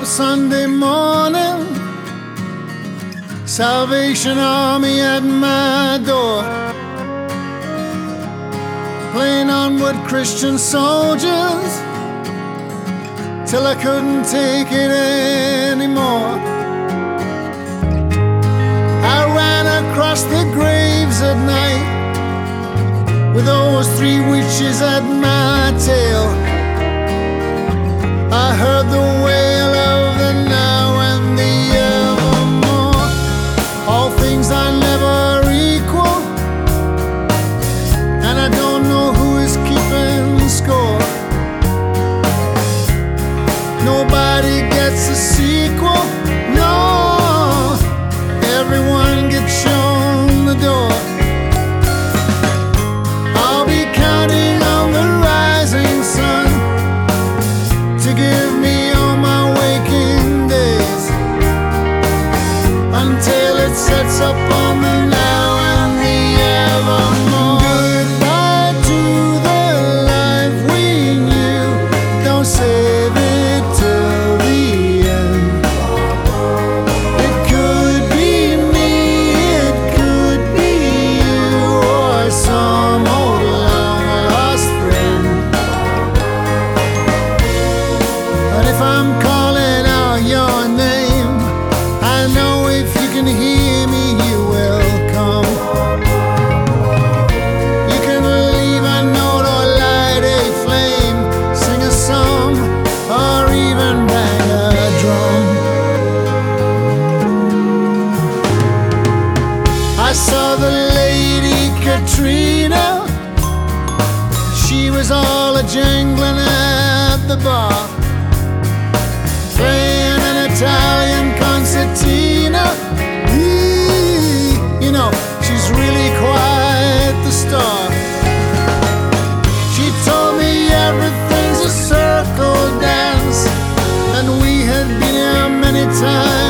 up Sunday morning, Salvation Army at my door, playing onward Christian soldiers, till I couldn't take it anymore. I ran across the graves at night, with those three witches at my tail. I heard the wail of the now and the evermore. All things are never equal, and I don't know who is keeping score. Nobody gets a sequel, no, everyone gets shown the door. I'll be counting on the rising sun to give me all my waking days, until it sets up on the now and the evermore. Goodbye to the life we knew, don't save it till the end. It could be me, it could be you, or some old long-lost friend. But if I'm calling out your name, I know if you can hear me, you will come. You can leave a note or light a flame, sing a song, or even bang a drum. I saw the Lady Katrina, she was all a-jangling at the bar, playing an Italian concertina. You know, she's really quite the star. She told me everything's a circle dance, and we had been here many times